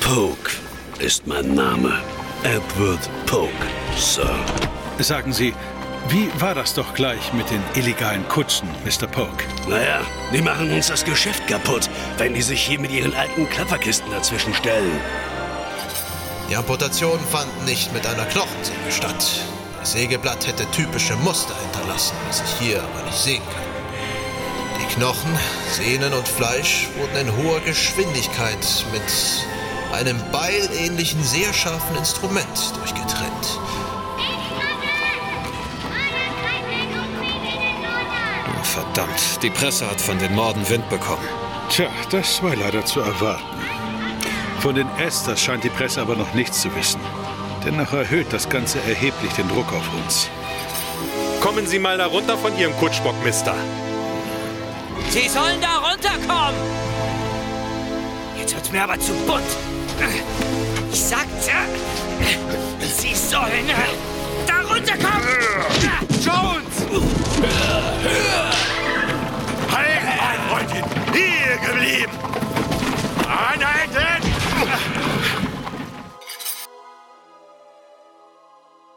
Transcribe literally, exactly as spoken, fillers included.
Polk ist mein Name. Edward Polk, Sir. Sagen Sie, wie war das doch gleich mit den illegalen Kutschen, Mister Polk? Naja, die machen uns das Geschäft kaputt, wenn die sich hier mit ihren alten Klapperkisten dazwischen stellen. Die Amputationen fanden nicht mit einer Knochensäge statt. Das Sägeblatt hätte typische Muster hinterlassen, was ich hier aber nicht sehen kann. Die Knochen, Sehnen und Fleisch wurden in hoher Geschwindigkeit mit einem beilähnlichen, sehr scharfen Instrument durchgetrennt. Oh, verdammt, die Presse hat von den Morden Wind bekommen. Tja, das war leider zu erwarten. Von den Esters scheint die Presse aber noch nichts zu wissen. Dennoch erhöht das Ganze erheblich den Druck auf uns. Kommen Sie mal da runter von Ihrem Kutschbock, Mister. Sie sollen da runterkommen! Jetzt wird's mir aber zu bunt. Ich sagte, Sie sollen...